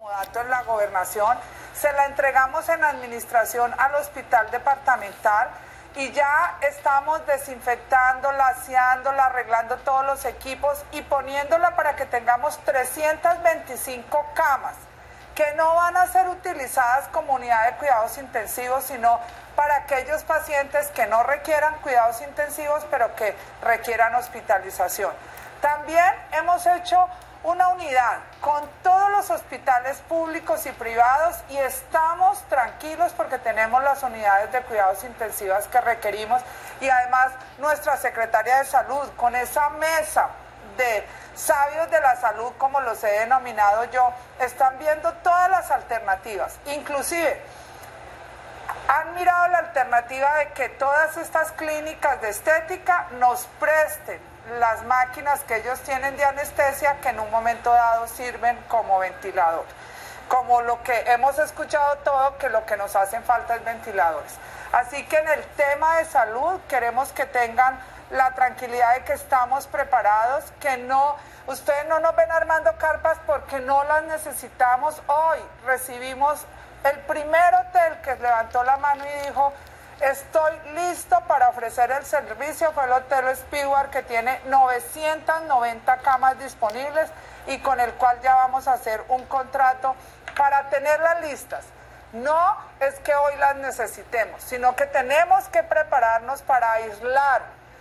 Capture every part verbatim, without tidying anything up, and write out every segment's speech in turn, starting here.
dato en la gobernación, se la entregamos en administración al hospital departamental y ya estamos desinfectándola, aseándola, arreglando todos los equipos y poniéndola para que tengamos trescientas veinticinco camas que no van a ser utilizadas como unidad de cuidados intensivos, sino para aquellos pacientes que no requieran cuidados intensivos, pero que requieran hospitalización. También hemos hecho una unidad con todos los hospitales públicos y privados y estamos tranquilos porque tenemos las unidades de cuidados intensivos que requerimos y además nuestra secretaria de salud con esa mesa de sabios de la salud, como los he denominado yo, están viendo todas las alternativas, inclusive han mirado la alternativa de que todas estas clínicas de estética nos presten las máquinas que ellos tienen de anestesia que en un momento dado sirven como ventilador. Como lo que hemos escuchado todo, que lo que nos hacen falta es ventiladores. Así que en el tema de salud queremos que tengan la tranquilidad de que estamos preparados, que no, ustedes no nos ven armando carpas porque no las necesitamos. Hoy recibimos el primer hotel que levantó la mano y dijo: estoy listo para ofrecer el servicio. Fue el Hotel Speedway, que tiene novecientas noventa camas disponibles y con el cual ya vamos a hacer un contrato para tenerlas listas. No es que hoy las necesitemos, sino que tenemos que prepararnos para aislar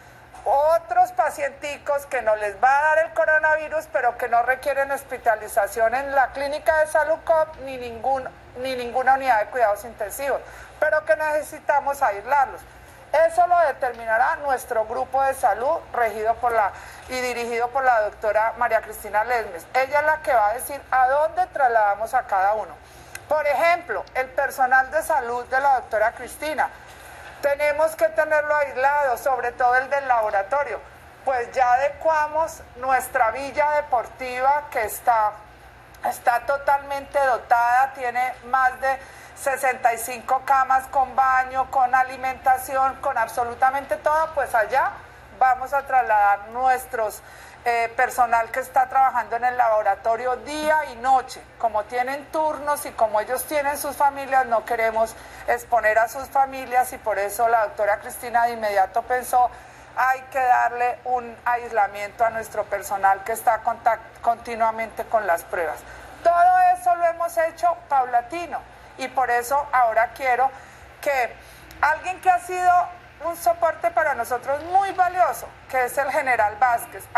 otros pacienticos que no les va a dar el coronavirus, pero que no requieren hospitalización en la clínica de salud C O P ni, ningún, ni ninguna unidad de cuidados intensivos, pero que necesitamos aislarlos. Eso lo determinará nuestro grupo de salud, regido por la y dirigido por la doctora María Cristina Lesmes. Ella es la que va a decir a dónde trasladamos a cada uno. Por ejemplo, el personal de salud de la doctora Cristina, tenemos que tenerlo aislado, sobre todo el del laboratorio. Pues ya adecuamos nuestra villa deportiva que está, está totalmente dotada, tiene más de sesenta y cinco camas con baño, con alimentación, con absolutamente todo. Pues allá vamos a trasladar nuestros eh, personal que está trabajando en el laboratorio día y noche. Como tienen turnos y como ellos tienen sus familias, no queremos exponer a sus familias y por eso la doctora Cristina de inmediato pensó: hay que darle un aislamiento a nuestro personal que está contact- continuamente con las pruebas. Todo eso lo hemos hecho paulatino y por eso ahora quiero que alguien que ha sido un soporte para nosotros muy valioso, que es el general Vázquez,